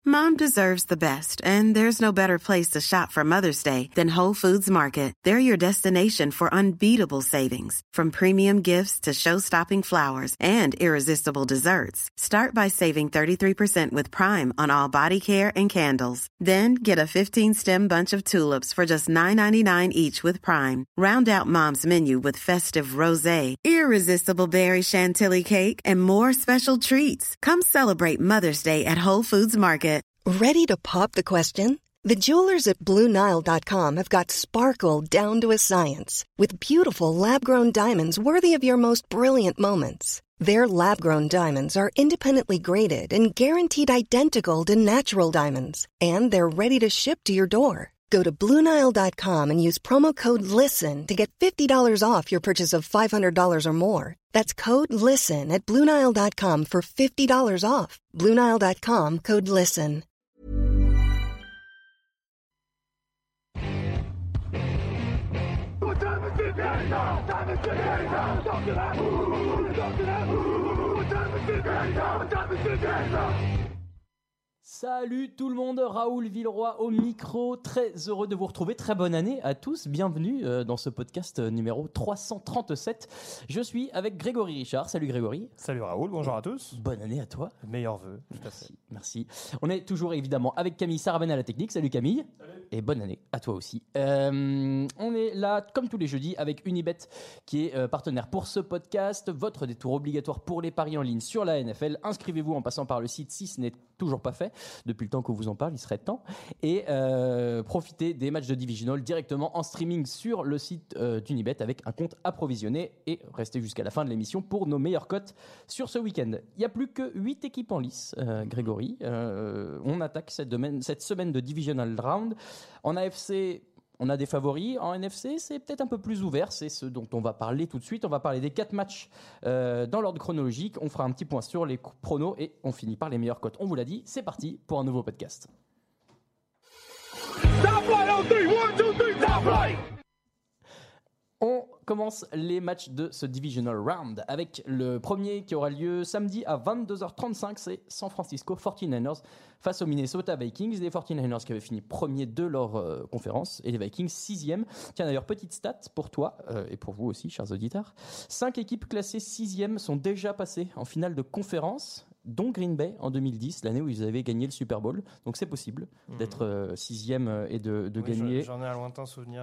Mom deserves the best, and there's no better place to shop for Mother's Day than Whole Foods Market. They're your destination for unbeatable savings, from premium gifts to show-stopping flowers and irresistible desserts. Start by saving 33% with Prime on all body care and candles. Then get a 15-stem bunch of tulips for just $9.99 each with Prime. Round out Mom's menu with festive rosé, irresistible berry chantilly cake, and more special treats. Come celebrate Mother's Day at Whole Foods Market. Ready to pop the question? The jewelers at BlueNile.com have got sparkle down to a science with beautiful lab-grown diamonds worthy of your most brilliant moments. Their lab-grown diamonds are independently graded and guaranteed identical to natural diamonds, and they're ready to ship to your door. Go to BlueNile.com and use promo code LISTEN to get $50 off your purchase of $500 or more. That's code LISTEN at BlueNile.com for $50 off. BlueNile.com, code LISTEN. Salut tout le monde, Raoul Villeroy au micro, très heureux de vous retrouver, très bonne année à tous, bienvenue dans ce podcast numéro 337. Je suis avec Grégory Richard, salut Grégory. Salut Raoul, bonjour à tous. Bonne année à toi. Meilleurs vœux, tout à fait. Merci. On est toujours évidemment avec Camille Sarabène à la technique, salut Camille. Salut. Et bonne année à toi aussi. On est là comme tous les jeudis avec Unibet qui est partenaire pour ce podcast, votre détour obligatoire pour les paris en ligne sur la NFL. Inscrivez-vous en passant par le site si ce n'est toujours pas fait. Depuis le temps qu'on vous en parle, il serait temps. Et profitez des matchs de Divisional directement en streaming sur le site d'Unibet avec un compte approvisionné. Et restez jusqu'à la fin de l'émission pour nos meilleures cotes sur ce week-end. Il n'y a plus que 8 équipes en lice, Grégory. On attaque cette semaine de Divisional Round. En AFC, on a des favoris. En NFC, c'est peut-être un peu plus ouvert. C'est ce dont on va parler tout de suite. On va parler des 4 matchs dans l'ordre chronologique. On fera un petit point sur les pronos et on finit par les meilleures cotes. On vous l'a dit, c'est parti pour un nouveau podcast. On commence les matchs de ce Divisional Round avec le premier qui aura lieu samedi à 22h35. C'est San Francisco 49ers face aux Minnesota Vikings. Les 49ers qui avaient fini premier de leur conférence et les Vikings 6e. Tiens d'ailleurs, petite stat pour toi et pour vous aussi, chers auditeurs. 5 équipes classées 6e sont déjà passées en finale de conférence, dont Green Bay en 2010, l'année où ils avaient gagné le Super Bowl. Donc c'est possible d'être 6e et de gagner. J'en ai un lointain souvenir.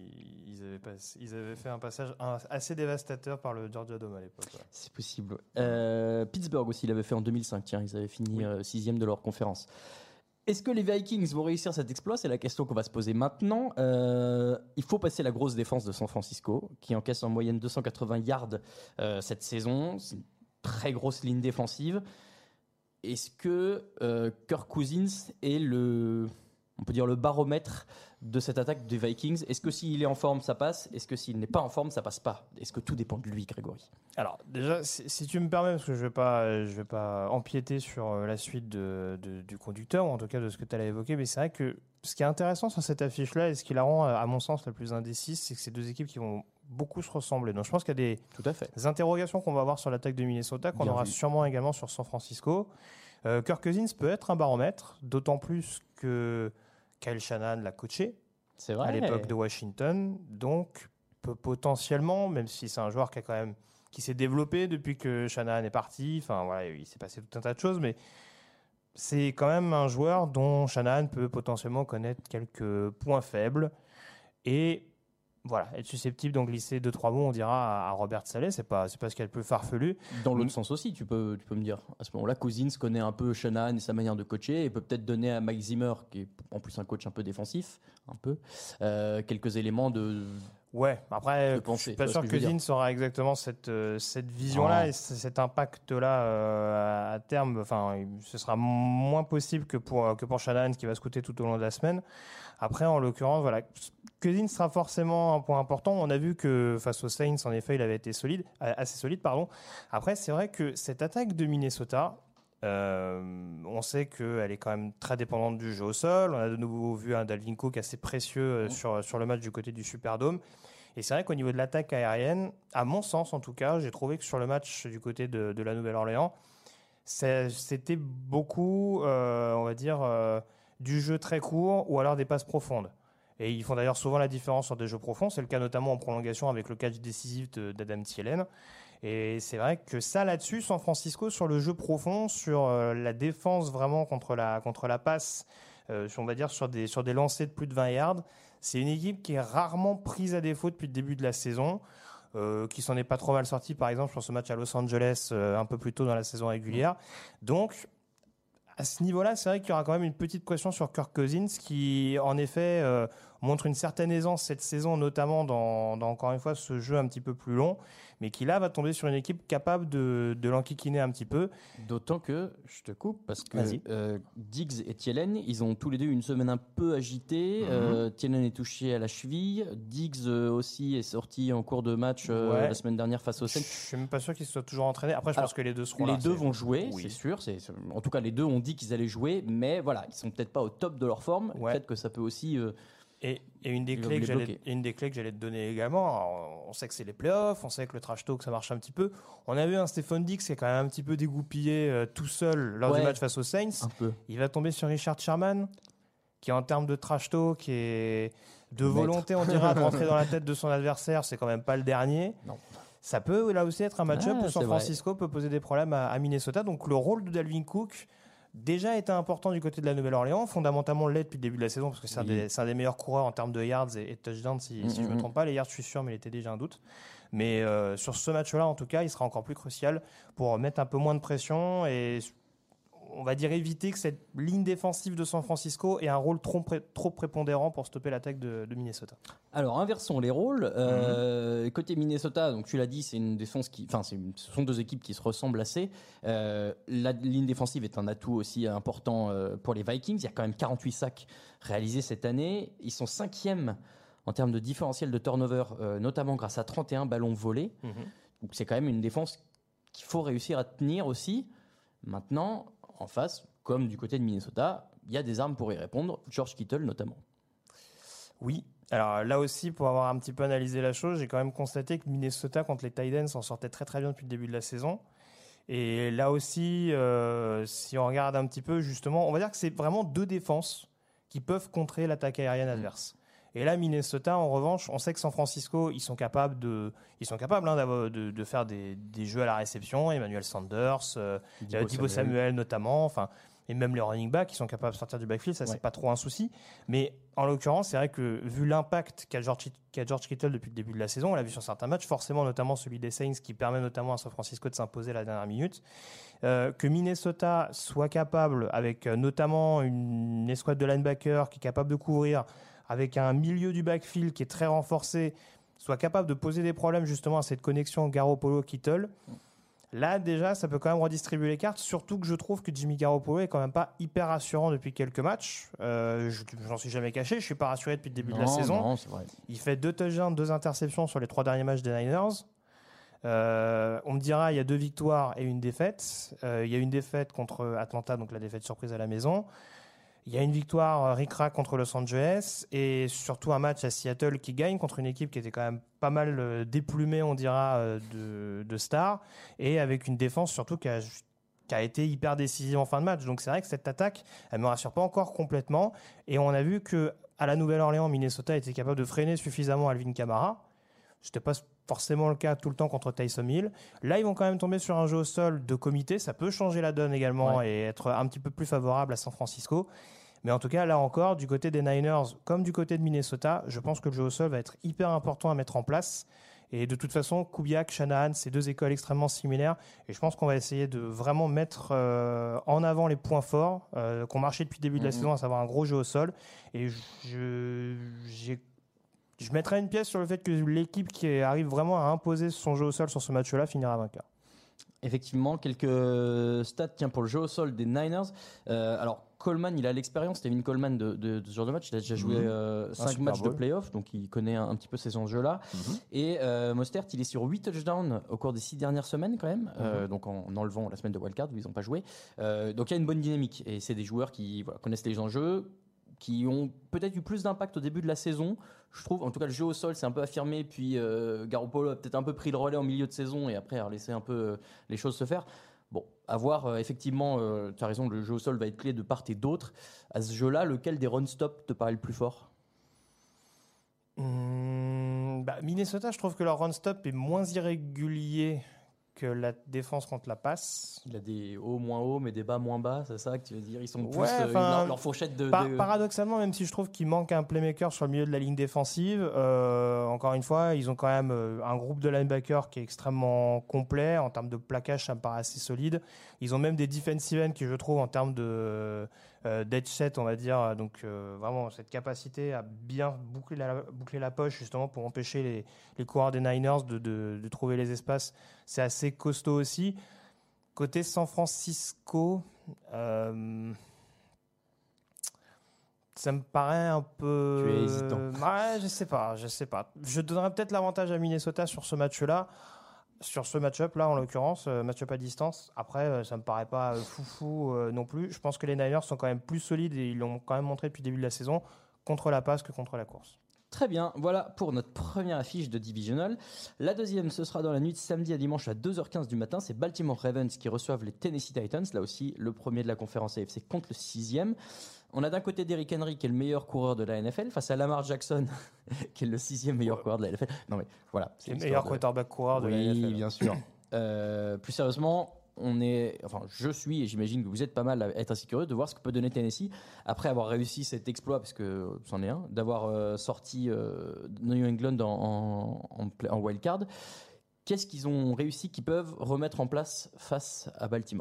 Ils avaient fait un passage assez dévastateur par le Georgia Dome à l'époque. Ouais. C'est possible. Pittsburgh aussi l'avait fait en 2005. Tiens, ils avaient fini 6e de leur conférence. Est-ce que les Vikings vont réussir cet exploit ? C'est la question qu'on va se poser maintenant. Il faut passer la grosse défense de San Francisco, qui encaisse en moyenne 280 yards cette saison. C'est une très grosse ligne défensive. Est-ce que Kirk Cousins est on peut dire le baromètre de cette attaque des Vikings ? Est-ce que s'il est en forme, ça passe ? Est-ce que s'il n'est pas en forme, ça passe pas ? Est-ce que tout dépend de lui, Grégory ? Alors déjà, si tu me permets, parce que je vais pas empiéter sur la suite du conducteur, ou en tout cas de ce que tu allais évoquer, mais c'est vrai que ce qui est intéressant sur cette affiche-là, et ce qui la rend, à mon sens, la plus indécise, c'est que c'est deux équipes qui vont beaucoup se ressembler. Donc je pense qu'il y a des interrogations qu'on va avoir sur l'attaque de Minnesota, qu'on aura sûrement également sur San Francisco. Kirk Cousins peut être un baromètre, d'autant plus que Kyle Shanahan l'a coaché à l'époque de Washington, donc peut potentiellement, même si c'est un joueur qui s'est développé depuis que Shanahan est parti, enfin voilà, il s'est passé tout un tas de choses, mais c'est quand même un joueur dont Shanahan peut potentiellement connaître quelques points faibles et voilà, être susceptible d'en glisser 2-3 mots, on dira, à Robert Saleh, c'est pas ce qu'il y a de plus farfelu. Dans l'autre sens aussi, tu peux me dire. À ce moment-là, Cousins connaît un peu Shanahan et sa manière de coacher et peut peut-être donner à Mike Zimmer, qui est en plus un coach un peu défensif, quelques éléments de... Ouais, après, je suis pas sûr que Cousins aura exactement cette vision-là et cet impact-là à terme. Enfin, ce sera moins possible que pour Shanahan, qui va scouter tout au long de la semaine. Après, en l'occurrence, voilà, Cousins sera forcément un point important. On a vu que face aux Saints, en effet, il avait été assez solide. Après, c'est vrai que cette attaque de Minnesota, on sait qu'elle est quand même très dépendante du jeu au sol. On a de nouveau vu un Dalvin Cook assez précieux sur le match du côté du Superdome. Et c'est vrai qu'au niveau de l'attaque aérienne, à mon sens en tout cas, j'ai trouvé que sur le match du côté de la Nouvelle-Orléans, c'était beaucoup, on va dire, du jeu très court ou alors des passes profondes. Et ils font d'ailleurs souvent la différence sur des jeux profonds. C'est le cas notamment en prolongation avec le catch décisif d'Adam Thielen. Et c'est vrai que ça, là-dessus, San Francisco, sur le jeu profond, sur la défense vraiment contre la passe, on va dire sur des lancers de plus de 20 yards, c'est une équipe qui est rarement prise à défaut depuis le début de la saison, qui s'en est pas trop mal sortie, par exemple, sur ce match à Los Angeles, un peu plus tôt dans la saison régulière. Donc, à ce niveau-là, c'est vrai qu'il y aura quand même une petite pression sur Kirk Cousins, qui, en effet, montre une certaine aisance cette saison, notamment dans encore une fois, ce jeu un petit peu plus long, mais qui là va tomber sur une équipe capable de l'enquiquiner un petit peu. D'autant que, je te coupe, parce que Diggs et Thielen, ils ont tous les deux une semaine un peu agitée. Thielen est touché à la cheville. Diggs aussi est sorti en cours de match la semaine dernière face aux Saints. Je suis même pas sûr qu'ils soient toujours entraînés. Après, je pense que les deux seront là. Les deux vont jouer, c'est sûr. En tout cas, les deux ont dit qu'ils allaient jouer, mais voilà, ils sont peut-être pas au top de leur forme. Peut-être que ça peut aussi... Et une des clés que j'allais te donner également, alors, on sait que c'est les playoffs, on sait que le trash talk ça marche un petit peu. On a vu un Stephon Diggs qui est quand même un petit peu dégoupillé tout seul lors du match face aux Saints. Il va tomber sur Richard Sherman, qui en termes de trash talk et de volonté, on dira, de rentrer dans la tête de son adversaire, c'est quand même pas le dernier. Non. Ça peut là aussi être un match-up où San Francisco peut poser des problèmes à Minnesota. Donc le rôle de Dalvin Cook déjà était important du côté de la Nouvelle-Orléans, fondamentalement l'est depuis le début de la saison, parce que c'est un des meilleurs coureurs en termes de yards et de touchdowns, si je ne me trompe pas. Les yards, je suis sûr, mais il était déjà un doute. Mais sur ce match-là, en tout cas, il sera encore plus crucial pour mettre un peu moins de pression et, on va dire, éviter que cette ligne défensive de San Francisco ait un rôle trop prépondérant pour stopper l'attaque de Minnesota. Alors, inversons les rôles. Côté Minnesota, donc tu l'as dit, c'est une défense ce sont deux équipes qui se ressemblent assez. La ligne défensive est un atout aussi important pour les Vikings. Il y a quand même 48 sacs réalisés cette année. Ils sont 5e en termes de différentiel de turnover, notamment grâce à 31 ballons volés. Donc, c'est quand même une défense qu'il faut réussir à tenir aussi. Maintenant, en face, comme du côté de Minnesota, il y a des armes pour y répondre. George Kittle notamment. Oui. Alors là aussi, pour avoir un petit peu analysé la chose, j'ai quand même constaté que Minnesota contre les Titans s'en sortait très très bien depuis le début de la saison. Et là aussi, si on regarde un petit peu, justement, on va dire que c'est vraiment deux défenses qui peuvent contrer l'attaque aérienne adverse. Et là, Minnesota, en revanche, on sait que San Francisco, ils sont capables de faire des jeux à la réception. Emmanuel Sanders, Deebo Samuel notamment, et même les running backs, qui sont capables de sortir du backfield, ça, c'est pas trop un souci. Mais en l'occurrence, c'est vrai que vu l'impact qu'a George Kittle depuis le début de la saison, on l'a vu sur certains matchs, forcément notamment celui des Saints, qui permet notamment à San Francisco de s'imposer à la dernière minute, que Minnesota soit capable, avec notamment une escouade de linebackers qui est capable de couvrir, avec un milieu du backfield qui est très renforcé, soit capable de poser des problèmes justement à cette connexion Garoppolo-Kittle. Là, déjà, ça peut quand même redistribuer les cartes, surtout que je trouve que Jimmy Garoppolo est quand même pas hyper rassurant depuis quelques matchs. J'en suis jamais caché, je suis pas rassuré depuis le début de la saison. Non, c'est vrai. Il fait 2 touchdowns, 2 interceptions sur les 3 derniers matchs des Niners. On me dira, il y a 2 victoires et une défaite. Il y a une défaite contre Atlanta, donc la défaite surprise à la maison. Il y a une victoire ric-rac contre Los Angeles et surtout un match à Seattle qui gagne contre une équipe qui était quand même pas mal déplumée, on dira, de stars, et avec une défense surtout qui a été hyper décisive en fin de match. Donc c'est vrai que cette attaque, elle me rassure pas encore complètement. Et on a vu que à la Nouvelle-Orléans, Minnesota était capable de freiner suffisamment Alvin Kamara. C'était pas forcément le cas tout le temps contre Taysom Hill. Là, ils vont quand même tomber sur un jeu au sol de comité. Ça peut changer la donne également et être un petit peu plus favorable à San Francisco. Mais en tout cas, là encore, du côté des Niners comme du côté de Minnesota, je pense que le jeu au sol va être hyper important à mettre en place. Et de toute façon, Kubiak, Shanahan, c'est 2 écoles extrêmement similaires. Et je pense qu'on va essayer de vraiment mettre en avant les points forts qu'on marchait depuis le début de la saison, à savoir un gros jeu au sol. Et je mettrai une pièce sur le fait que l'équipe qui arrive vraiment à imposer son jeu au sol sur ce match-là finira vainqueur. Effectivement, quelques stats pour le jeu au sol des Niners. Alors, Coleman, il a l'expérience, Tevin Coleman, de ce genre de match. Il a déjà joué 5 matchs de playoff, donc il connaît un petit peu ces enjeux-là. Et Mostert, il est sur 8 touchdowns au cours des 6 dernières semaines quand même, donc en enlevant la semaine de wildcard où ils n'ont pas joué. Donc il y a une bonne dynamique et c'est des joueurs qui connaissent les enjeux, qui ont peut-être eu plus d'impact au début de la saison. Je trouve, en tout cas, le jeu au sol s'est un peu affirmé, puis Garoppolo a peut-être un peu pris le relais en milieu de saison et après a laissé un peu les choses se faire. Bon, à voir, effectivement, tu as raison, le jeu au sol va être clé de part et d'autre. À ce jeu-là, lequel des run-stop te paraît le plus fort ? Minnesota, je trouve que leur run-stop est moins irrégulier que la défense contre la passe. Il a des hauts moins hauts, mais des bas moins bas, c'est ça que tu veux dire ? Ils sont plus leur fourchette de... Paradoxalement, même si je trouve qu'il manque un playmaker sur le milieu de la ligne défensive, encore une fois, ils ont quand même un groupe de linebackers qui est extrêmement complet. En termes de plaquage, ça me paraît assez solide. Ils ont même des defensive ends qui, je trouve, en termes de d'edge set, on va dire, donc vraiment cette capacité à bien boucler la poche justement pour empêcher les coureurs des Niners de trouver les espaces, c'est assez costaud aussi. Côté San Francisco, ça me paraît un peu... Tu es hésitant. Ouais, je sais pas. Je donnerais peut-être l'avantage à Minnesota sur ce match-là. Sur ce match-up là en l'occurrence, match-up à distance. Après, ça me paraît pas foufou non plus. Je pense que les Niners sont quand même plus solides et ils l'ont quand même montré depuis le début de la saison contre la passe que contre la course. Très bien, voilà pour notre première affiche de Divisional. La deuxième, ce sera dans la nuit de samedi à dimanche à 2h15 du matin. C'est Baltimore Ravens qui reçoivent les Tennessee Titans. Là aussi, le premier de la conférence AFC contre le 6e. On a d'un côté Derrick Henry qui est le meilleur coureur de la NFL face à Lamar Jackson qui est le 6e meilleur coureur de la NFL. Non mais voilà, c'est le meilleur quarterback coureur de la NFL. Oui, bien sûr. Plus sérieusement, je suis et j'imagine que vous êtes pas mal à être assez curieux de voir ce que peut donner Tennessee après avoir réussi cet exploit, parce que c'en est un, d'avoir sorti New England en wildcard. Qu'est-ce qu'ils ont réussi qu'ils peuvent remettre en place face à Baltimore ?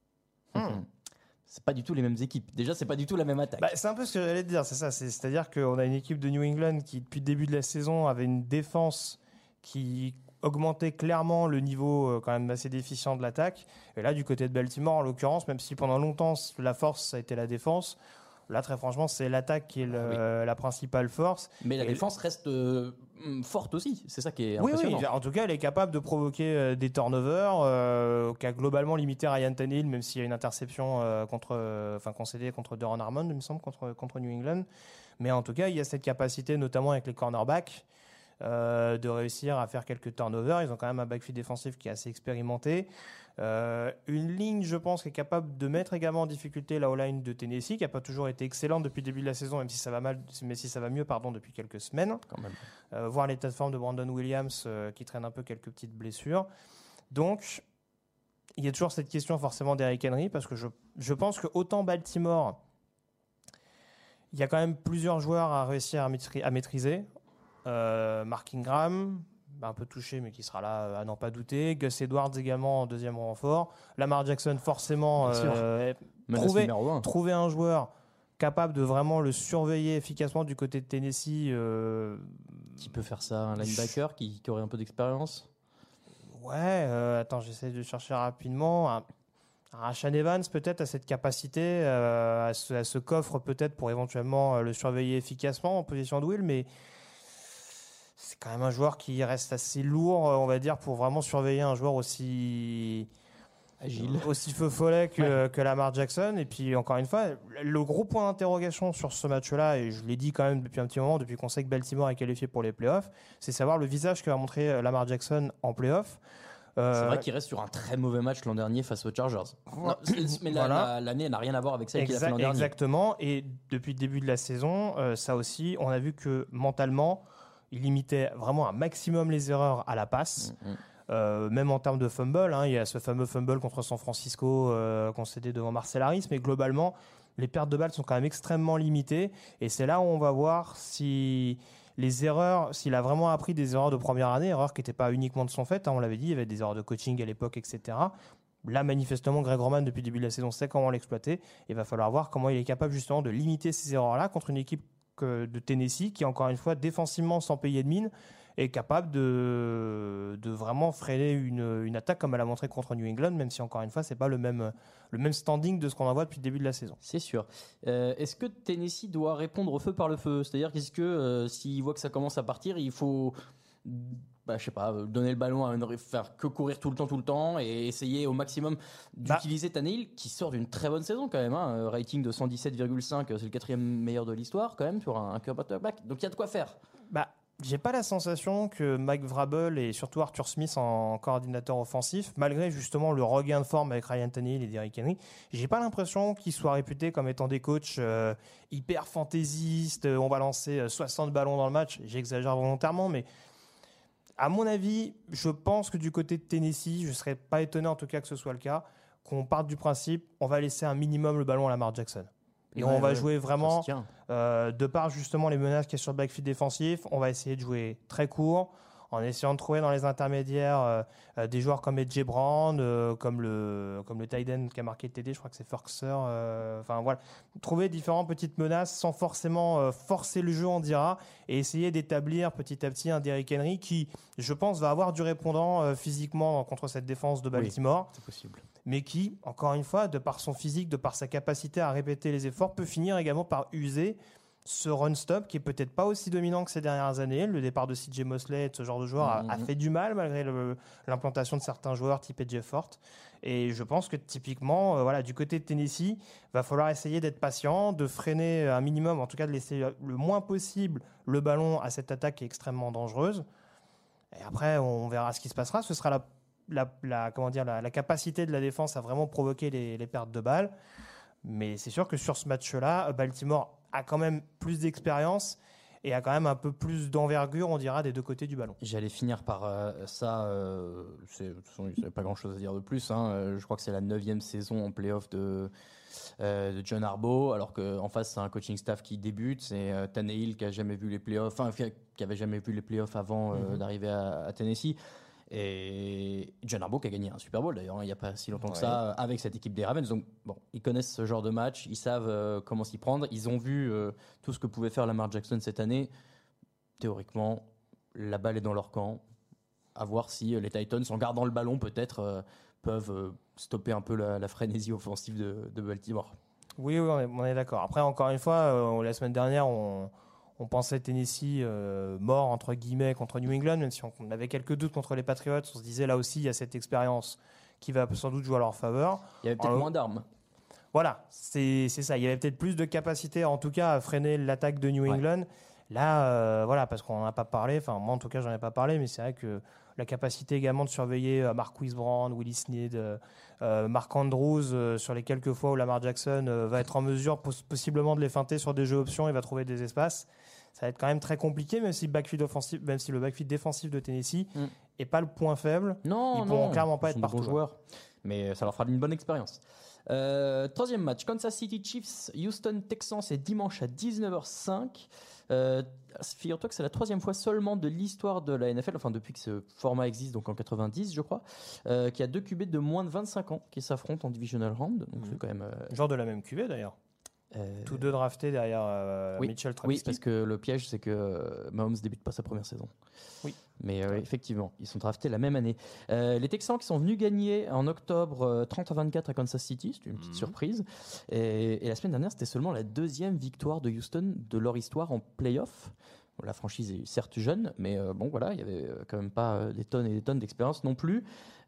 C'est pas du tout les mêmes équipes. Déjà, c'est pas du tout la même attaque. C'est un peu ce que j'allais te dire, c'est ça. C'est-à-dire qu'on a une équipe de New England qui, depuis le début de la saison, avait une défense qui augmentait clairement le niveau quand même assez déficient de l'attaque. Et là, du côté de Baltimore, en l'occurrence, même si pendant longtemps, la force, ça a été la défense, là, très franchement, c'est l'attaque qui est la principale force. Mais la défense reste forte aussi. C'est ça qui est impressionnant. Oui, en tout cas, elle est capable de provoquer des turnovers, qui a globalement limité Ryan Tannehill, même s'il y a une interception concédée contre Duron Harmon, il me semble, contre New England. Mais en tout cas, il y a cette capacité, notamment avec les cornerbacks, de réussir à faire quelques turnovers. Ils ont quand même un backfield défensif qui est assez expérimenté. Une ligne, je pense, qui est capable de mettre également en difficulté la O-line de Tennessee, qui n'a pas toujours été excellente depuis le début de la saison, même si ça va mieux depuis quelques semaines. Quand même. Voir l'état de forme de Brandon Williams qui traîne un peu quelques petites blessures. Donc, il y a toujours cette question forcément d'Eric Henry, parce que je pense que autant Baltimore, il y a quand même plusieurs joueurs à réussir à maîtriser. Mark Ingram, un peu touché, mais qui sera là à n'en pas douter. Gus Edwards également en deuxième renfort. Lamar Jackson, forcément, trouver un joueur capable de vraiment le surveiller efficacement du côté de Tennessee. Qui peut faire ça ? Un linebacker qui aurait un peu d'expérience ? Ouais, attends, j'essaie de chercher rapidement. Un Rashaan Evans peut-être a cette capacité, à ce coffre peut-être pour éventuellement le surveiller efficacement en position de will, mais c'est quand même un joueur qui reste assez lourd, on va dire, pour vraiment surveiller un joueur aussi agile, aussi feu follet que Lamar Jackson. Et puis encore une fois, le gros point d'interrogation sur ce match-là, et je l'ai dit quand même depuis un petit moment, depuis qu'on sait que Baltimore est qualifié pour les playoffs, c'est savoir le visage que va montrer Lamar Jackson en playoffs. C'est vrai qu'il reste sur un très mauvais match l'an dernier face aux Chargers. Non, mais l'année n'a rien à voir avec celle qu'il a fait l'an dernier. Exactement. Et depuis le début de la saison, ça aussi, on a vu que mentalement, il limitait vraiment un maximum les erreurs à la passe. Même en termes de fumble, il y a ce fameux fumble contre San Francisco concédé devant Marcel Harris, mais globalement, les pertes de balles sont quand même extrêmement limitées. Et c'est là où on va voir si les erreurs, s'il a vraiment appris des erreurs de première année, erreurs qui n'étaient pas uniquement de son fait, on l'avait dit, il y avait des erreurs de coaching à l'époque, etc. Là, manifestement, Greg Roman, depuis le début de la saison, sait comment l'exploiter. Il va falloir voir comment il est capable justement de limiter ces erreurs-là contre une équipe de Tennessee qui, encore une fois, défensivement, sans payer de mine, est capable de vraiment freiner une attaque comme elle a montré contre New England, même si, encore une fois, c'est pas le même standing de ce qu'on en voit depuis le début de la saison. C'est sûr. Est-ce que Tennessee doit répondre au feu par le feu ? C'est-à-dire qu'est-ce que s'il voit que ça commence à partir, il faut je sais pas, donner le ballon à faire que courir tout le temps et essayer au maximum d'utiliser Tannehill, qui sort d'une très bonne saison quand même, rating de 117,5, c'est le 4e meilleur de l'histoire quand même sur un quarterback, donc il y a de quoi faire. J'ai pas la sensation que Mike Vrabel et surtout Arthur Smith en coordinateur offensif, malgré justement le regain de forme avec Ryan Tannehill et Derrick Henry, j'ai pas l'impression qu'ils soient réputés comme étant des coachs hyper fantaisistes. On va lancer 60 ballons dans le match. J'exagère volontairement, mais à mon avis, je pense que du côté de Tennessee, je serais pas étonné en tout cas que ce soit le cas, qu'on parte du principe, on va laisser un minimum le ballon à Lamar Jackson. Et on va jouer vraiment, de par justement les menaces qu'il y a sur le backfield défensif, on va essayer de jouer très court, en essayant de trouver dans les intermédiaires des joueurs comme AJ Brown, comme le tight end qui a marqué TD, je crois que c'est Ferkser. Enfin voilà, trouver différentes petites menaces sans forcément forcer le jeu, on dira, et essayer d'établir petit à petit un Derrick Henry qui, je pense, va avoir du répondant physiquement contre cette défense de Baltimore. Oui, c'est possible. Mais qui, encore une fois, de par son physique, de par sa capacité à répéter les efforts, peut finir également par user ce run-stop qui est peut-être pas aussi dominant que ces dernières années. Le départ de CJ Mosley et de ce genre de joueur a fait du mal malgré l'implantation de certains joueurs type AJ Forte. Et je pense que typiquement, du côté de Tennessee, va falloir essayer d'être patient, de freiner un minimum, en tout cas de laisser le moins possible le ballon à cette attaque qui est extrêmement dangereuse. Et après, on verra ce qui se passera. Ce sera la capacité de la défense à vraiment provoquer les pertes de balles. Mais c'est sûr que sur ce match-là, Baltimore a quand même plus d'expérience et a quand même un peu plus d'envergure, on dira, des deux côtés du ballon. J'allais finir par ça. De toute façon, il n'y a pas grand-chose à dire de plus. Je crois que c'est la 9e saison en play-off de John Harbaugh, alors qu'en face, c'est un coaching staff qui débute. C'est Tannehill qui n'avait jamais vu les play-offs avant d'arriver à Tennessee. Et John Harbaugh qui a gagné un Super Bowl d'ailleurs, il n'y a pas si longtemps que ça, avec cette équipe des Ravens. Donc bon, ils connaissent ce genre de match, ils savent comment s'y prendre. Ils ont vu tout ce que pouvait faire Lamar Jackson cette année. Théoriquement, la balle est dans leur camp. À voir si les Titans, en gardant le ballon, peut-être peuvent stopper un peu la frénésie offensive de Baltimore. Oui, on est d'accord. Après, encore une fois, la semaine dernière, on pensait Tennessee mort, entre guillemets, contre New England, même si on avait quelques doutes contre les Patriots. On se disait, là aussi, il y a cette expérience qui va sans doute jouer à leur faveur. Il y avait peut-être moins d'armes. Voilà, c'est ça. Il y avait peut-être plus de capacité, en tout cas, à freiner l'attaque de New England. Là, parce qu'on n'en a pas parlé. Enfin, moi, en tout cas, j'en ai pas parlé, mais c'est vrai que la capacité également de surveiller Marquise Brown, Willie Snead, Mark Andrews, sur les quelques fois où Lamar Jackson va être en mesure possiblement de les feinter sur des jeux options et va trouver des espaces. Ça va être quand même très compliqué, même si le backfield défensif de Tennessee n'est pas le point faible. Ils ne pourront clairement pas être partout. Joueurs, mais ça leur fera une bonne expérience. Troisième match, Kansas City Chiefs, Houston Texans, c'est dimanche à 19h05. Figure-toi que c'est la 3e fois seulement de l'histoire de la NFL, enfin depuis que ce format existe, donc en 90 je crois, qu'il y a 2 QB de moins de 25 ans qui s'affrontent en divisional round. Donc c'est quand même genre de la même QB d'ailleurs. Tous deux draftés derrière Mitchell Trubisky. Oui, parce que le piège c'est que Mahomes débute pas sa première saison. Oui. Mais effectivement, ils sont draftés la même année. Les Texans qui sont venus gagner en octobre 30-24 à Kansas City, c'était une petite surprise. Et la semaine dernière, c'était seulement la 2e victoire de Houston de leur histoire en play-off. La franchise est certes jeune, mais il y avait quand même pas des tonnes et des tonnes d'expérience non plus.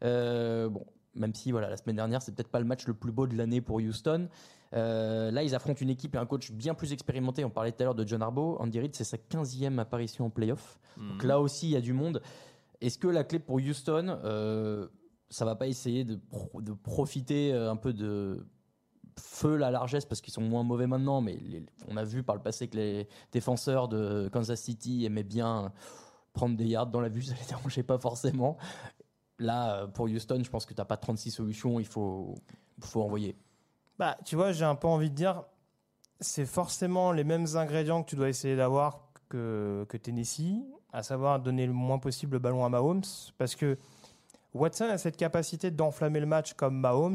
Même si la semaine dernière, c'est peut-être pas le match le plus beau de l'année pour Houston. Là, ils affrontent une équipe et un coach bien plus expérimenté. On parlait tout à l'heure de John Harbaugh. Andy Reid, c'est sa 15e apparition en play-off. Donc là aussi, il y a du monde. Est-ce que la clé pour Houston, ça va pas essayer de profiter un peu de feu la largesse parce qu'ils sont moins mauvais maintenant, mais on a vu par le passé que les défenseurs de Kansas City aimaient bien prendre des yards dans la vue, ça les dérangeait pas forcément. Là, pour Houston, je pense que tu n'as pas 36 solutions, il faut envoyer. Tu vois, j'ai un peu envie de dire, c'est forcément les mêmes ingrédients que tu dois essayer d'avoir que Tennessee, à savoir donner le moins possible le ballon à Mahomes, parce que Watson a cette capacité d'enflammer le match comme Mahomes.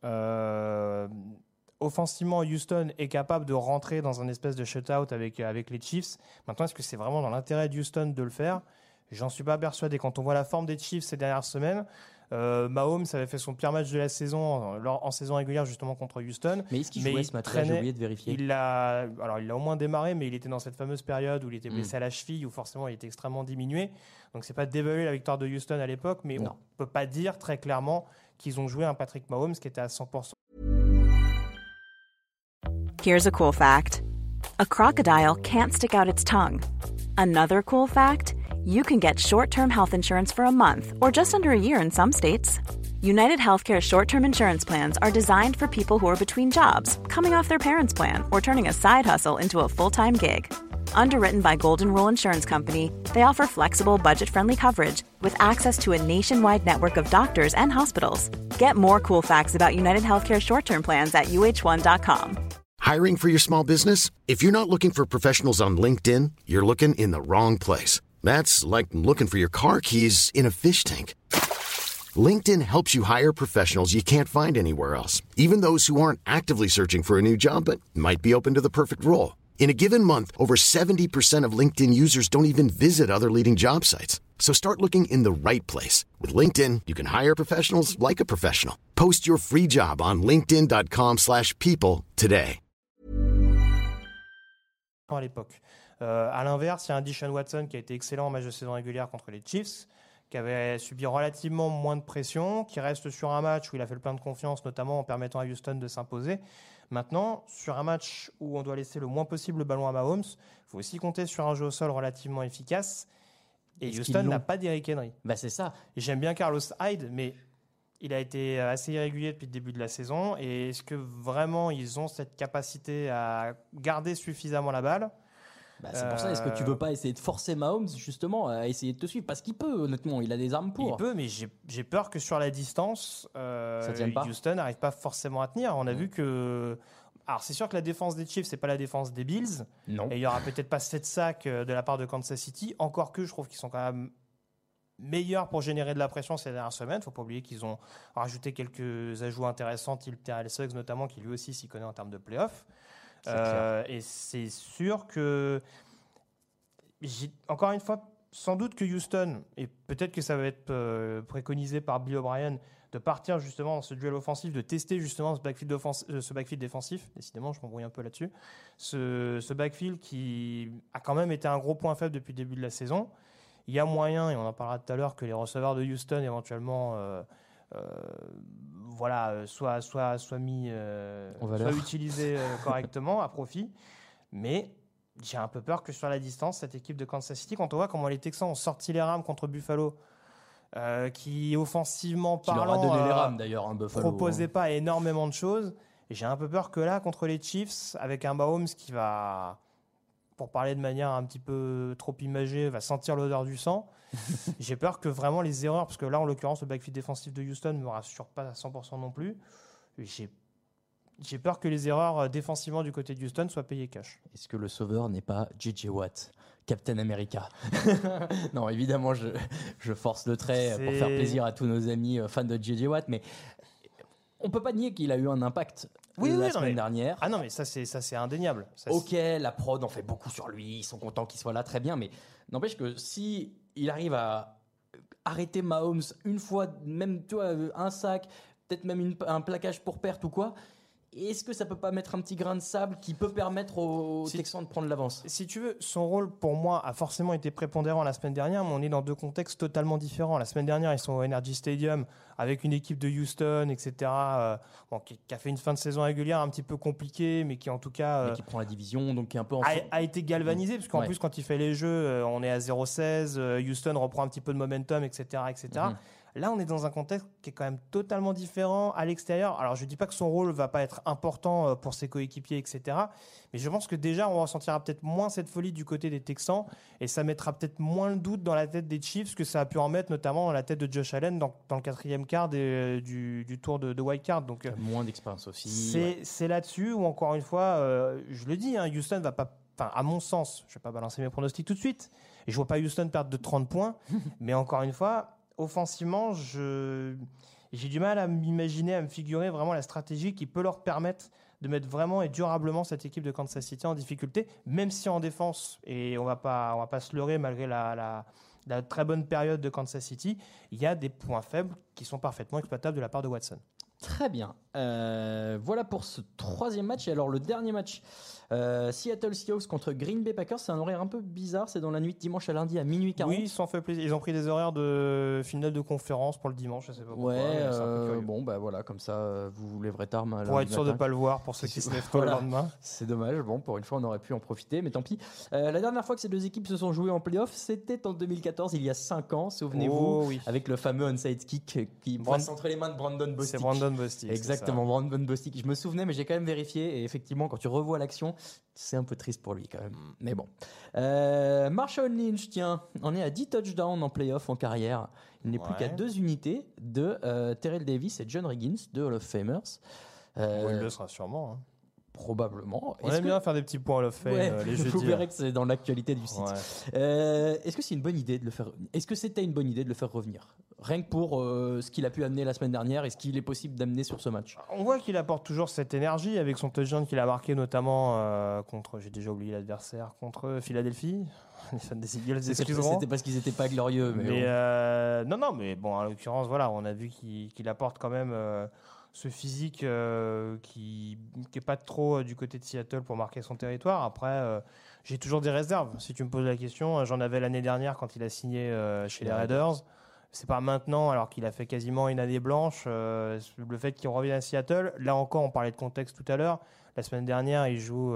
Offensivement, Houston est capable de rentrer dans un espèce de shutout avec les Chiefs. Maintenant, est-ce que c'est vraiment dans l'intérêt de Houston de le faire ? J'en suis pas persuadé. Quand on voit la forme des Chiefs ces dernières semaines, Mahomes avait fait son pire match de la saison en saison régulière justement contre Houston. Mais est-ce qu'il jouait ce match-là ? J'ai oublié de vérifier. Il l'a au moins démarré, mais il était dans cette fameuse période où il était blessé à la cheville, où forcément il était extrêmement diminué. Donc c'est pas dévaluer la victoire de Houston à l'époque, mais on peut pas dire très clairement qu'ils ont joué un Patrick Mahomes qui était à 100%. Here's a cool fact. A crocodile can't stick out its tongue. Another cool fact, you can get short-term health insurance for a month or just under a year in some states. United Healthcare short-term insurance plans are designed for people who are between jobs, coming off their parents' plan, or turning a side hustle into a full-time gig. Underwritten by Golden Rule Insurance Company, they offer flexible, budget-friendly coverage with access to a nationwide network of doctors and hospitals. Get more cool facts about United Healthcare short-term plans at uh1.com. Hiring for your small business? If you're not looking for professionals on LinkedIn, you're looking in the wrong place. That's like looking for your car keys in a fish tank. LinkedIn helps you hire professionals you can't find anywhere else, even those who aren't actively searching for a new job but might be open to the perfect role. In a given month, over 70% of LinkedIn users don't even visit other leading job sites. So start looking in the right place. With LinkedIn, you can hire professionals like a professional. Post your free job on linkedin.com/people today. À l'époque. À l'inverse, il y a un Deshaun Watson qui a été excellent en match de saison régulière contre les Chiefs, qui avait subi relativement moins de pression, qui reste sur un match où il a fait le plein de confiance, notamment en permettant à Houston de s'imposer. Maintenant, sur un match où on doit laisser le moins possible le ballon à Mahomes, il faut aussi compter sur un jeu au sol relativement efficace. Et Houston n'a pas d'Eric Henry. Bah c'est ça. Et j'aime bien Carlos Hyde, mais il a été assez irrégulier depuis le début de la saison. Et est-ce que vraiment ils ont cette capacité à garder suffisamment la balle ? Bah, c'est pour ça, est-ce que tu veux pas essayer de forcer Mahomes justement à essayer de te suivre ? Parce qu'il peut, honnêtement, il a des armes pour. Il peut, mais j'ai peur que sur la distance, Houston n'arrive pas forcément à tenir. On a vu que... Alors c'est sûr que la défense des Chiefs, c'est pas la défense des Bills. Non. Et il y aura peut-être pas 7 sacs de la part de Kansas City. Encore que je trouve qu'ils sont quand même meilleurs pour générer de la pression ces dernières semaines. Faut pas oublier qu'ils ont rajouté quelques ajouts intéressants, type Terrell Suggs notamment, qui lui aussi s'y connaît en termes de playoff. Et c'est sûr que, encore une fois, sans doute que Houston, et peut-être que ça va être préconisé par Bill O'Brien, de partir justement dans ce duel offensif, de tester justement ce backfield défensif. Décidément, je m'embrouille un peu là-dessus. Ce backfield qui a quand même été un gros point faible depuis le début de la saison. Il y a moyen, et on en parlera tout à l'heure, que les receveurs de Houston éventuellement soit utilisés correctement à profit. Mais j'ai un peu peur que sur la distance, cette équipe de Kansas City, quand on voit comment les Texans ont sorti les Rams contre Buffalo, qui offensivement parlant, leur a donné les Rams d'ailleurs, Buffalo, proposait pas énormément de choses. Et j'ai un peu peur que là, contre les Chiefs, avec un Mahomes qui va, pour parler de manière un petit peu trop imagée, va sentir l'odeur du sang. J'ai peur que vraiment les erreurs, parce que là en l'occurrence le backfield défensif de Houston ne me rassure pas à 100% non plus. J'ai peur que les erreurs défensivement du côté de Houston soient payées cash. Est-ce que le sauveur n'est pas J.J. Watt, Captain America? Non, évidemment, je force le trait pour faire plaisir à tous nos amis fans de J.J. Watt, mais on peut pas nier qu'il a eu un impact la semaine dernière. Ah non, mais ça c'est indéniable. La prod en fait beaucoup sur lui, ils sont contents qu'il soit là, très bien, mais n'empêche que si il arrive à arrêter Mahomes une fois, même un sac, peut-être même un plaquage pour perte ou quoi, est-ce que ça peut pas mettre un petit grain de sable qui peut permettre aux Texans de prendre l'avance ? Si tu veux, son rôle pour moi a forcément été prépondérant la semaine dernière, mais on est dans deux contextes totalement différents. La semaine dernière, ils sont au Energy Stadium avec une équipe de Houston, etc., qui a fait une fin de saison régulière un petit peu compliquée, mais qui en tout cas... mais qui prend la division, donc qui est un peu... a été galvanisé, parce qu'en plus, quand il fait les jeux, on est à 0-16, Houston reprend un petit peu de momentum, etc., etc. Là, on est dans un contexte qui est quand même totalement différent à l'extérieur. Alors, je ne dis pas que son rôle ne va pas être important pour ses coéquipiers, etc. Mais je pense que déjà, on ressentira peut-être moins cette folie du côté des Texans et ça mettra peut-être moins le doute dans la tête des Chiefs que ça a pu en mettre notamment dans la tête de Josh Allen dans le quatrième quart du tour de wild card. Donc, moins d'expérience aussi. C'est là-dessus où, encore une fois, je le dis, Houston ne va pas... Enfin, à mon sens, je ne vais pas balancer mes pronostics tout de suite. Et je ne vois pas Houston perdre de 30 points. Mais encore une fois... Offensivement, j'ai du mal à m'imaginer, à me figurer vraiment la stratégie qui peut leur permettre de mettre vraiment et durablement cette équipe de Kansas City en difficulté, même si en défense, et on va pas se leurrer malgré la très bonne période de Kansas City, il y a des points faibles qui sont parfaitement exploitables de la part de Watson. Très bien. Voilà pour ce troisième match. Et alors, le dernier match, Seattle Seahawks contre Green Bay Packers, c'est un horaire un peu bizarre. C'est dans la nuit de dimanche à lundi à minuit 40. Oui, ils s'en fait plaisir. Ils ont pris des horaires de finale de conférence pour le dimanche, je sais pas pourquoi. Ouais, mais c'est un peu curieux. bon, bah voilà, comme ça, vous vous lèverez tard. Pour être sûr de ne pas le voir, pour ceux qui se lèvent tôt le lendemain. C'est dommage. Bon, pour une fois, on aurait pu en profiter, mais tant pis. La dernière fois que ces deux équipes se sont jouées en playoff, c'était en 2014, il y a 5 ans, souvenez-vous, oui. avec le fameux onside kick qui passe entre les mains de Brandon Bostic. C'est Brandon Bostic. Exactement, Brandon Bostic. Je me souvenais, mais j'ai quand même vérifié. Et effectivement, quand tu revois l'action, c'est un peu triste pour lui quand même. Mais bon. Marshawn Lynch, tiens, on est à 10 touchdowns en playoff en carrière. Il n'est plus qu'à 2 unités de Terrell Davis et John Riggins, deux Hall of Famers. Il le sera sûrement. Hein. Probablement. On aime bien faire des petits points Hall of Fame les jeudis. Vous verrez que c'est dans l'actualité du site. Ouais. Est-ce que c'est une bonne idée de le faire? Est-ce que c'était une bonne idée de le faire revenir? Rien que pour ce qu'il a pu amener la semaine dernière et ce qu'il est possible d'amener sur ce match. On voit qu'il apporte toujours cette énergie avec son touchdown qu'il a marqué notamment contre, j'ai déjà oublié l'adversaire, contre Philadelphie. Les fans des Eagles s'excuseront. C'était parce qu'ils n'étaient pas glorieux. Mais bon. Non, mais bon, en l'occurrence, voilà, on a vu qu'il apporte quand même ce physique qui est pas trop du côté de Seattle pour marquer son territoire. Après, j'ai toujours des réserves. Si tu me poses la question, j'en avais l'année dernière quand il a signé chez les Raiders. C'est pas maintenant, alors qu'il a fait quasiment une année blanche. Le fait qu'il revienne à Seattle, là encore, on parlait de contexte tout à l'heure. La semaine dernière, il joue.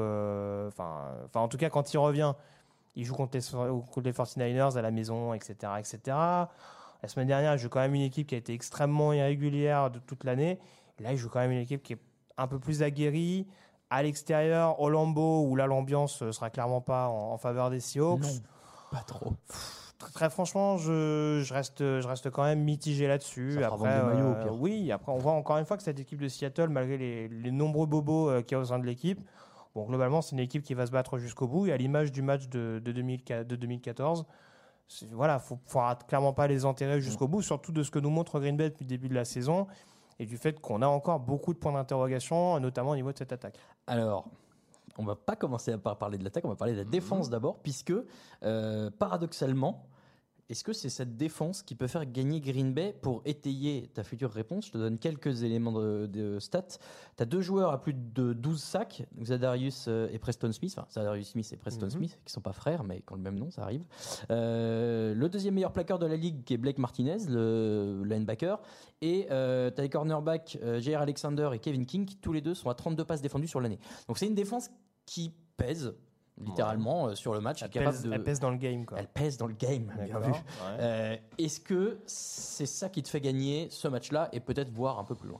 En tout cas, quand il revient, il joue contre les 49ers à la maison, etc., etc. La semaine dernière, il joue quand même une équipe qui a été extrêmement irrégulière de toute l'année. Là, il joue quand même une équipe qui est un peu plus aguerrie. À l'extérieur, au Lambeau, où là, l'ambiance ne sera clairement pas en faveur des Seahawks. non, pas trop. Très franchement, je reste quand même mitigé là-dessus. Ça fera après, vendre des maillots, au pire. oui, après, on voit encore une fois que cette équipe de Seattle, malgré les nombreux bobos qu'il y a au sein de l'équipe, bon, globalement, c'est une équipe qui va se battre jusqu'au bout. Et à l'image du match de 2014, voilà, faudra clairement pas les enterrer jusqu'au bout, surtout de ce que nous montre Green Bay depuis le début de la saison et du fait qu'on a encore beaucoup de points d'interrogation, notamment au niveau de cette attaque. Alors, on va pas commencer par parler de l'attaque, on va parler de la défense d'abord, puisque paradoxalement, est-ce que c'est cette défense qui peut faire gagner Green Bay? Pour étayer ta future réponse, je te donne quelques éléments de stats. Tu as 2 joueurs à plus de 12 sacs, Zadarius et Preston Smith. Enfin, Zadarius Smith et Preston Smith, qui ne sont pas frères, mais qui ont le même nom, ça arrive. Le deuxième meilleur plaqueur de la ligue, qui est Blake Martinez, le linebacker. Et tu as les cornerbacks J.R. Alexander et Kevin King, qui tous les deux sont à 32 passes défendues sur l'année. Donc c'est une défense qui pèse littéralement sur le match. Elle pèse dans le game, quoi. Elle pèse dans le game, bien vu. Ouais. Est-ce que c'est ça qui te fait gagner ce match-là et peut-être voir un peu plus loin?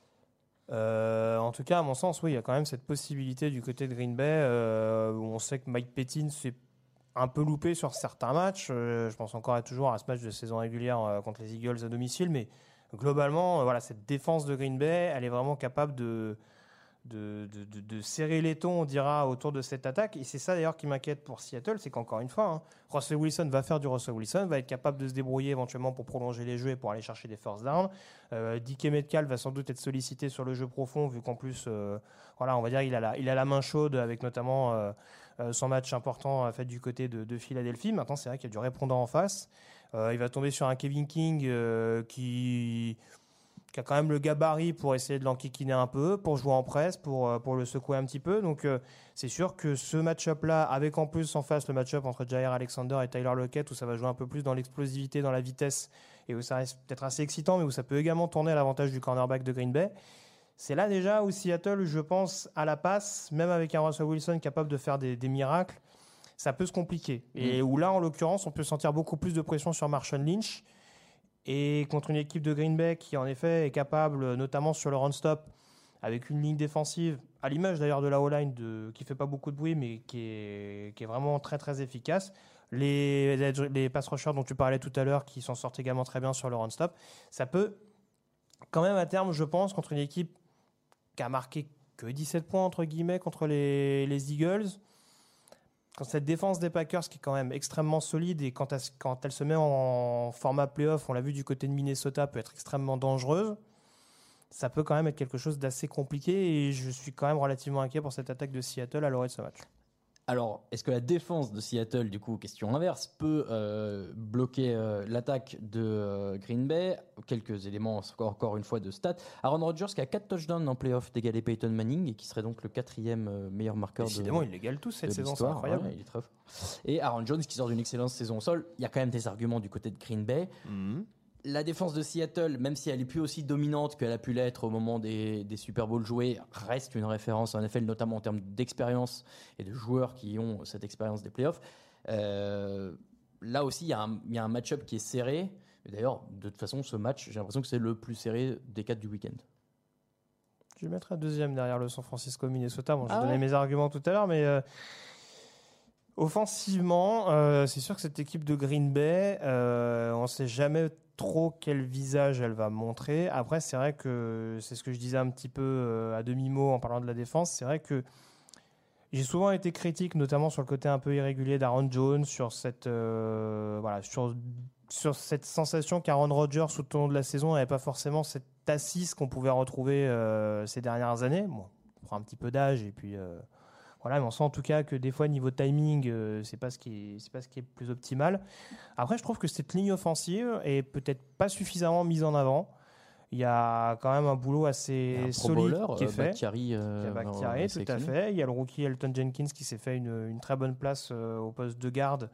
En tout cas, à mon sens, oui, il y a quand même cette possibilité du côté de Green Bay où on sait que Mike Pettine s'est un peu loupé sur certains matchs. Je pense encore et toujours à ce match de saison régulière contre les Eagles à domicile, mais globalement, voilà, cette défense de Green Bay, elle est vraiment capable de serrer les tons, on dira, autour de cette attaque. Et c'est ça d'ailleurs qui m'inquiète pour Seattle, c'est qu'encore une fois, Russell Wilson va faire du Russell Wilson, va être capable de se débrouiller éventuellement pour prolonger les jeux et pour aller chercher des first downs. DK Metcalf va sans doute être sollicité sur le jeu profond, vu qu'en plus, voilà, on va dire il a la main chaude, avec notamment son match important fait du côté de Philadelphie. Maintenant, c'est vrai qu'il y a du répondant en face. Il va tomber sur un Kevin King qui a quand même le gabarit pour essayer de l'enquiquiner un peu, pour jouer en presse, pour le secouer un petit peu. Donc, c'est sûr que ce match-up-là, avec en plus en face le match-up entre Jair Alexander et Tyler Lockett, où ça va jouer un peu plus dans l'explosivité, dans la vitesse, et où ça reste peut-être assez excitant, mais où ça peut également tourner à l'avantage du cornerback de Green Bay. C'est là déjà où Seattle, je pense, à la passe, même avec un Russell Wilson capable de faire des miracles, ça peut se compliquer. Et où là, en l'occurrence, on peut sentir beaucoup plus de pression sur Marshawn Lynch. Et contre une équipe de Green Bay qui, en effet, est capable, notamment sur le run-stop, avec une ligne défensive, à l'image d'ailleurs de la O-line, qui ne fait pas beaucoup de bruit, mais qui est vraiment très, très efficace. Les pass rushers dont tu parlais tout à l'heure, qui s'en sortent également très bien sur le run-stop, ça peut, quand même, à terme, je pense, contre une équipe qui a marqué que 17 points, entre guillemets, contre les Eagles, quand cette défense des Packers, qui est quand même extrêmement solide, et quand elle se met en format playoff, on l'a vu du côté de Minnesota, peut être extrêmement dangereuse, ça peut quand même être quelque chose d'assez compliqué, et je suis quand même relativement inquiet pour cette attaque de Seattle à l'orée de ce match. Alors, est-ce que la défense de Seattle, du coup, question inverse, peut bloquer l'attaque de Green Bay? Quelques éléments, encore une fois, de stats. Aaron Rodgers qui a 4 touchdowns en playoff d'égaler Peyton Manning et qui serait donc le 4e meilleur marqueur Décidément, il l'égale tous cette saison, c'est l'histoire. incroyable. Ouais, il est très fort. Et Aaron Jones qui sort d'une excellente saison au sol. Il y a quand même des arguments du côté de Green Bay. La défense de Seattle, même si elle est plus aussi dominante qu'elle a pu l'être au moment des Super Bowls joués, reste une référence en NFL, notamment en termes d'expérience et de joueurs qui ont cette expérience des playoffs. Là aussi, il y a un match-up qui est serré. Et d'ailleurs, de toute façon, ce match, j'ai l'impression que c'est le plus serré des 4 du week-end. Je vais mettre un deuxième derrière le San Francisco Minnesota. Bon, j'ai Ah donné ouais. mes arguments tout à l'heure, mais offensivement, c'est sûr que cette équipe de Green Bay, on ne sait jamais trop quel visage elle va montrer. Après, c'est vrai que c'est ce que je disais un petit peu à demi-mot en parlant de la défense. C'est vrai que j'ai souvent été critique, notamment sur le côté un peu irrégulier d'Aaron Jones, sur cette cette sensation qu'Aaron Rodgers, tout au long de la saison, n'avait pas forcément cette assise qu'on pouvait retrouver ces dernières années. Bon, on prend un petit peu d'âge et puis voilà, mais on sent en tout cas que des fois niveau timing, c'est pas ce qui est plus optimal. Après, je trouve que cette ligne offensive est peut-être pas suffisamment mise en avant. Il y a quand même un boulot assez solide qui est fait. Bakhtiari, Bakhtiari, tout à fait. Il y a le rookie Elton Jenkins qui s'est fait une très bonne place au poste de garde,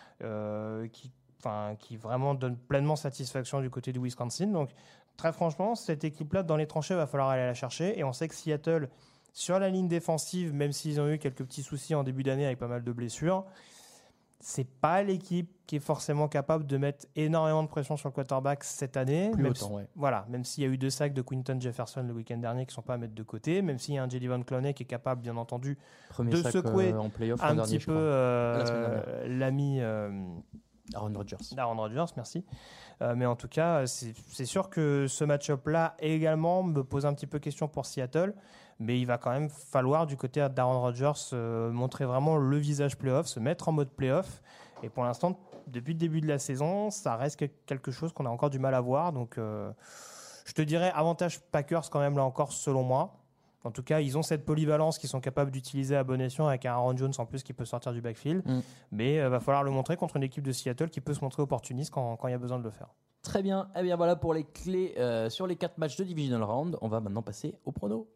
qui vraiment donne pleinement satisfaction du côté du Wisconsin. Donc, très franchement, cette équipe-là, dans les tranchées, il va falloir aller la chercher. Et on sait que Seattle, sur la ligne défensive, même s'ils ont eu quelques petits soucis en début d'année avec pas mal de blessures, c'est pas l'équipe qui est forcément capable de mettre énormément de pression sur le quarterback cette année. Même s'il y a eu 2 sacs de Quinton Jefferson le week-end dernier qui ne sont pas à mettre de côté, même s'il y a un Jalen Clowney qui est capable, bien entendu, Premier de sac, secouer en playoff un dernier, petit peu l'ami Aaron Rodgers. Aaron Rodgers, merci. Mais en tout cas, c'est sûr que ce match-up-là également me pose un petit peu question pour Seattle. Mais il va quand même falloir, du côté d'Aaron Rodgers, montrer vraiment le visage playoff, se mettre en mode playoff. Et pour l'instant, depuis le début de la saison, ça reste quelque chose qu'on a encore du mal à voir. Donc, je te dirais avantage Packers quand même, là encore, selon moi. En tout cas, ils ont cette polyvalence qu'ils sont capables d'utiliser à bon escient avec un Aaron Jones en plus qui peut sortir du backfield. Mais il va falloir le montrer contre une équipe de Seattle qui peut se montrer opportuniste quand il y a besoin de le faire. Très bien. Eh bien, voilà pour les clés sur les 4 matchs de Divisional Round. On va maintenant passer au prono.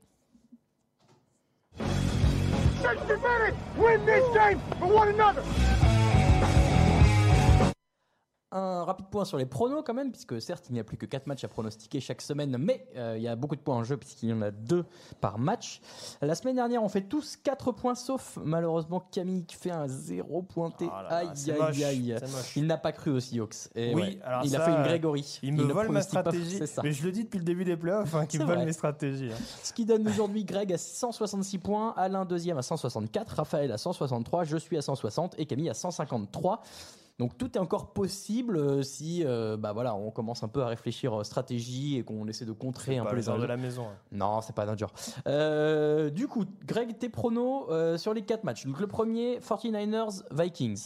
Un rapide point sur les pronos quand même, puisque certes il n'y a plus que 4 matchs à pronostiquer chaque semaine, mais il y a beaucoup de points en jeu puisqu'il y en a 2 par match. La semaine dernière on fait tous 4 points, sauf malheureusement Camille qui fait un 0 pointé. Aïe. Il n'a pas cru aux Seahawks. Alors il a fait une Grégory. Il me vole ma stratégie, mais je le dis depuis le début des playoffs, qu'il me vole mes stratégies. Ce qui donne aujourd'hui Greg à 166 points, Alain deuxième à 164, Raphaël à 163, je suis à 160 et Camille à 153. Donc tout est encore possible si on commence un peu à réfléchir stratégie et qu'on essaie de contrer un peu les enjeux de la maison. Non, c'est pas d'un genre. Du coup, Greg, tes pronos sur les 4 matchs. Donc le premier, 49ers Vikings.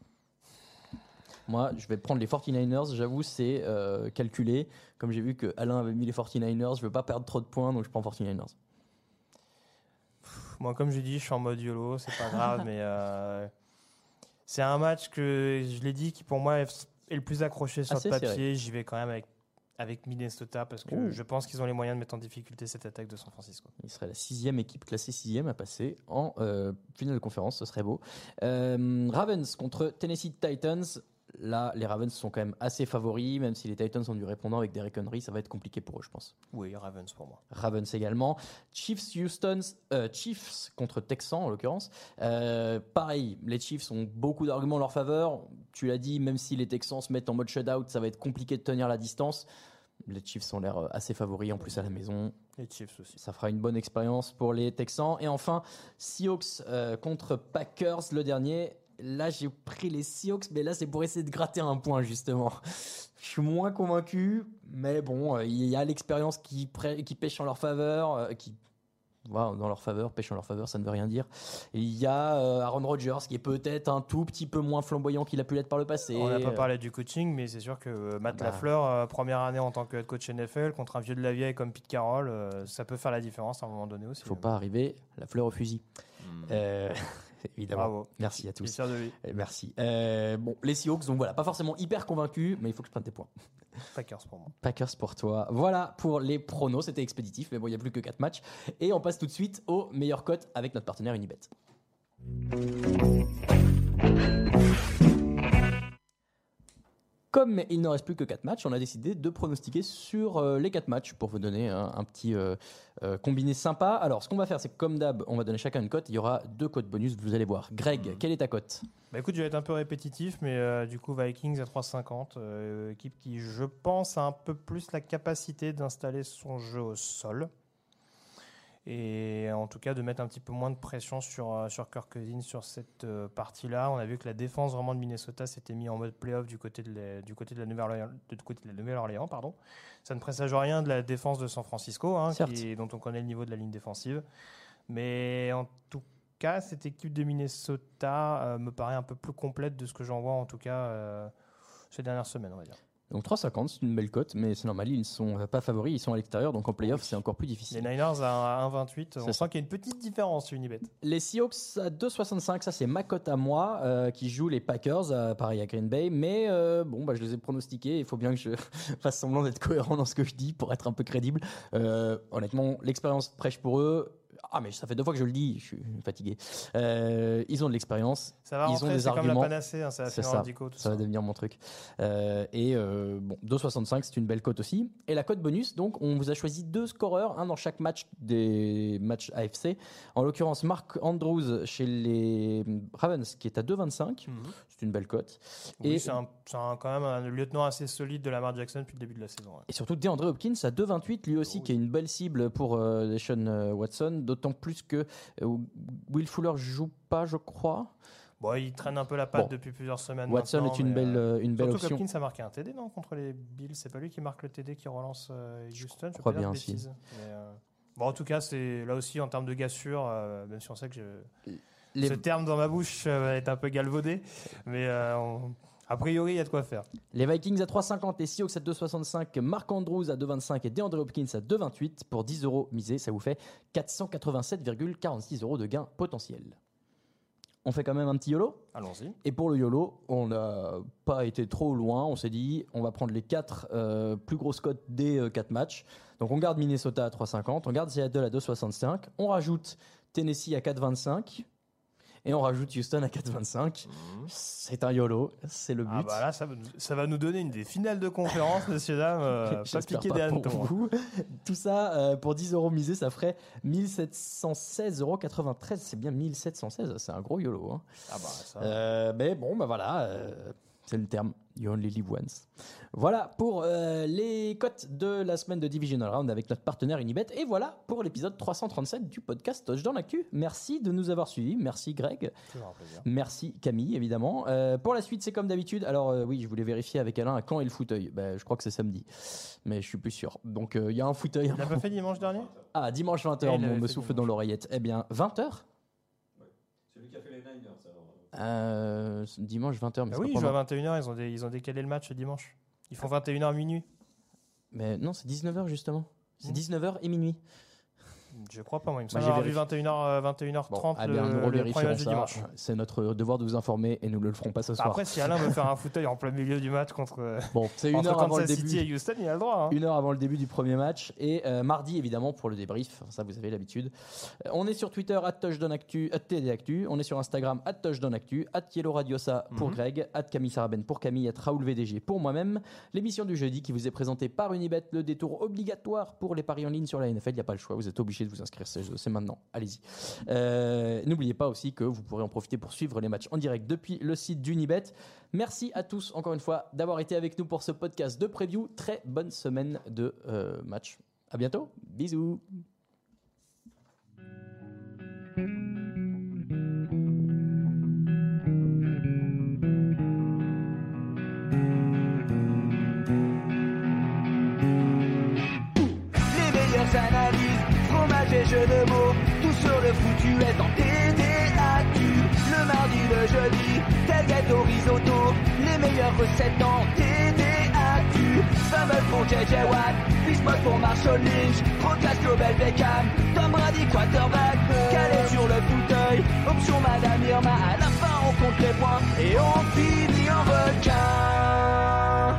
Moi, je vais prendre les 49ers, j'avoue, c'est calculé. Comme j'ai vu que Alain avait mis les 49ers, je veux pas perdre trop de points, donc je prends 49ers. Moi, comme j'ai dit, je suis en mode YOLO, c'est pas grave, mais c'est un match que, je l'ai dit, qui pour moi est le plus accroché sur le papier. Serré. J'y vais quand même avec Minnesota parce que je pense qu'ils ont les moyens de mettre en difficulté cette attaque de San Francisco. Il serait la 6e équipe classée 6e à passer en finale de conférence, ce serait beau. Ravens contre Tennessee Titans. Là, les Ravens sont quand même assez favoris, même si les Titans ont du répondant avec Derrick Henry, ça va être compliqué pour eux, je pense. Oui, Ravens pour moi. Ravens également. Chiefs contre Texans en l'occurrence. Pareil, les Chiefs ont beaucoup d'arguments en leur faveur. Tu l'as dit, même si les Texans se mettent en mode shutout, ça va être compliqué de tenir la distance. Les Chiefs ont l'air assez favoris, en plus à la maison. Les Chiefs aussi. Ça fera une bonne expérience pour les Texans. Et enfin, Seahawks contre Packers, le dernier. Là, j'ai pris les Seahawks, mais là, c'est pour essayer de gratter un point, justement. Je suis moins convaincu, mais bon, il y a l'expérience qui pêche en leur faveur, dans leur faveur, pêche en leur faveur, ça ne veut rien dire. Et il y a Aaron Rodgers, qui est peut-être un tout petit peu moins flamboyant qu'il a pu l'être par le passé. On n'a pas parlé du coaching, mais c'est sûr que Matt Lafleur, première année en tant que head coach NFL, contre un vieux de la vieille comme Pete Carroll, ça peut faire la différence à un moment donné aussi. Il ne faut pas arriver la fleur au fusil. Évidemment. Bravo. Merci à tous. Fier de lui. Merci. Bon, les Seahawks, donc voilà, pas forcément hyper convaincus, mais il faut que je prenne tes points. Packers pour moi. Packers pour toi. Voilà pour les pronos, c'était expéditif, mais bon, il n'y a plus que 4 matchs. Et on passe tout de suite aux meilleures cotes avec notre partenaire Unibet. Comme il ne reste plus que 4 matchs, on a décidé de pronostiquer sur les 4 matchs pour vous donner un petit combiné sympa. Alors, ce qu'on va faire, c'est que comme d'hab, on va donner chacun une cote. Il y aura 2 cotes bonus, vous allez voir. Greg, quelle est ta cote ? Bah écoute, je vais être un peu répétitif, mais du coup, Vikings à 3,50. Équipe qui, je pense, a un peu plus la capacité d'installer son jeu au sol. Et en tout cas, de mettre un petit peu moins de pression sur Kirk Cousins sur cette partie-là. On a vu que la défense vraiment de Minnesota s'était mise en mode playoff du côté de la Nouvelle-Orléans. Pardon. Ça ne présage rien de la défense de San Francisco, dont on connaît le niveau de la ligne défensive. Mais en tout cas, cette équipe de Minnesota me paraît un peu plus complète de ce que j'en vois, en tout cas, ces dernières semaines, on va dire. Donc 3,50, c'est une belle cote, mais c'est normal, ils ne sont pas favoris, ils sont à l'extérieur, donc en playoff, c'est encore plus difficile. Les Niners à 1,28, on sent qu'il y a une petite différence sur Unibet. Les Seahawks à 2,65, ça c'est ma cote à moi, qui joue les Packers, pareil à Green Bay, mais je les ai pronostiqués, il faut bien que je fasse semblant d'être cohérent dans ce que je dis pour être un peu crédible. Honnêtement, l'expérience prêche pour eux. Ah, mais ça fait 2 fois que je le dis, je suis fatigué. Ils ont de l'expérience, ça va ils rentrer, ont des c'est arguments. comme la panacée, c'est assez radicaux. Ça va devenir mon truc. 2,65, c'est une belle cote aussi. Et la cote bonus, donc, on vous a choisi 2 scoreurs, un dans chaque match des matchs AFC. En l'occurrence, Mark Andrews chez les Ravens, qui est à 2,25. C'est une belle cote. Oui, c'est quand même un lieutenant assez solide de Lamar Jackson depuis le début de la saison. Ouais. Et surtout, DeAndre Hopkins à 2,28, lui aussi, qui est une belle cible pour Deshaun Watson. D'autant plus que Will Fuller joue pas, je crois. Bon, il traîne un peu la patte depuis plusieurs semaines. Watson est une belle option. Surtout Hopkins a marqué un TD, non, contre les Bills. C'est pas lui qui marque le TD qui relance Houston. Je crois bien aussi. En tout cas, c'est là aussi en termes de gassure, même si on sait que ce terme dans ma bouche va être un peu galvaudé, mais a priori, il y a de quoi faire. Les Vikings à 3,50, les Seahawks à 2,65, Mark Andrews à 2,25 et DeAndre Hopkins à 2,28. Pour 10 € misés, ça vous fait 487,46 € de gain potentiel. On fait quand même un petit YOLO ? Allons-y. Et pour le YOLO, on n'a pas été trop loin. On s'est dit, on va prendre les 4 plus grosses cotes des 4 matchs. Donc on garde Minnesota à 3,50, on garde Seattle à 2,65, on rajoute Tennessee à 4,25. Et on rajoute Houston à 4,25. C'est un YOLO, c'est le but. Ah bah là, ça va nous donner une des finales de conférence, messieurs, dames. Pas piquer des hannetons. Tout ça, pour 10 € misés, ça ferait 1716,93 €. C'est bien 1716, c'est un gros YOLO. Hein. Ah bah ça... mais bon, voilà, c'est le terme. You only live once. Voilà pour les cotes de la semaine de Divisional Round avec notre partenaire Unibet. Et voilà pour l'épisode 337 du podcast Touchdown Actu. Merci de nous avoir suivis. Merci Greg. Toujours un plaisir. Merci Camille, évidemment. Pour la suite, c'est comme d'habitude. Alors oui, je voulais vérifier avec Alain à quand est le fauteuil. Je crois que c'est samedi, mais je suis plus sûr. Donc il y a un fauteuil. Il n'a pas fait dimanche dernier ? Ah, dimanche 20h, on me souffle dans l'oreillette. Eh bien, 20h ? Celui qui a fait les Niners, alors. Dimanche 20h. Mais oui, ils jouent à 21h, ils ont décalé le match dimanche. Ils font 21h minuit. Mais non, c'est 19h justement. C'est 19h et minuit. Je crois pas, moi. Il me semble avoir vu 21h30 le premier match du dimanche. C'est notre devoir de vous informer et nous ne le ferons pas ce soir. Après, si Alain veut faire un fauteuil en plein milieu du match contre c'est une heure avant le début. City et Houston, il a le droit. Une heure avant le début du premier match et mardi évidemment pour le débrief. Ça, vous avez l'habitude. On est sur Twitter @touchdownactu, @tdactu. On est sur Instagram @touchdownactu, @YelloRadiosa pour Greg, @Camille Saraben pour Camille, @RaoulVDG pour moi-même. L'émission du jeudi qui vous est présentée par Unibet, le détour obligatoire pour les paris en ligne sur la NFL. Il n'y a pas le choix. Vous êtes obligé de vous inscrire, c'est maintenant, allez-y. N'oubliez pas aussi que vous pourrez en profiter pour suivre les matchs en direct depuis le site d'Unibet. Merci à tous encore une fois d'avoir été avec nous pour ce podcast de preview. Très bonne semaine de match. À bientôt, bisous. Analyse, fromage et jeux de mots, tout sur le foutu est en TDAQ. Le mardi, le jeudi, tailgate au risotto, les meilleures recettes en TDAQ. Fumble pour JJ Watt, Bismuth pour Marshall Lynch, Rocas Global Beckham, Tom Brady quarterback, calé sur le fauteuil, option Madame Irma. compte les points et on finit en requin.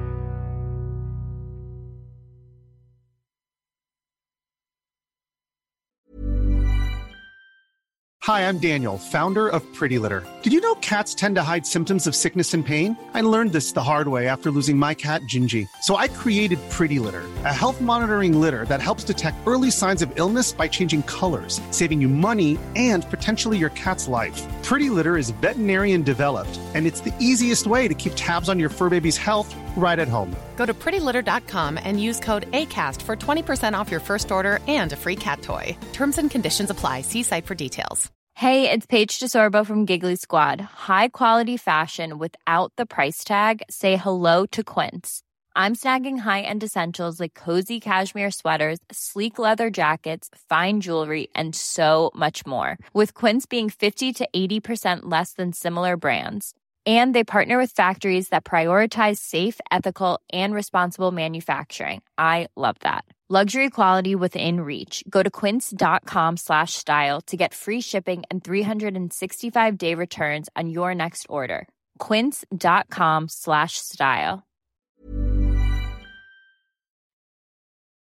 Hi, I'm Daniel, founder of Pretty Litter. Did you know cats tend to hide symptoms of sickness and pain? I learned this the hard way after losing my cat, Gingy. So I created Pretty Litter, a health monitoring litter that helps detect early signs of illness by changing colors, saving you money and potentially your cat's life. Pretty Litter is veterinarian developed, and it's the easiest way to keep tabs on your fur baby's health right at home. Go to prettylitter.com and use code ACAST for 20% off your first order and a free cat toy. Terms and conditions apply. See site for details. Hey, it's Paige DeSorbo from Giggly Squad. High quality fashion without the price tag. Say hello to Quince. I'm snagging high-end essentials like cozy cashmere sweaters, sleek leather jackets, fine jewelry, and so much more. With Quince being 50 to 80% less than similar brands. And they partner with factories that prioritize safe, ethical, and responsible manufacturing. I love that. Luxury quality within reach. Go to quince.com/style to get free shipping and 365-day returns on your next order. Quince.com/style.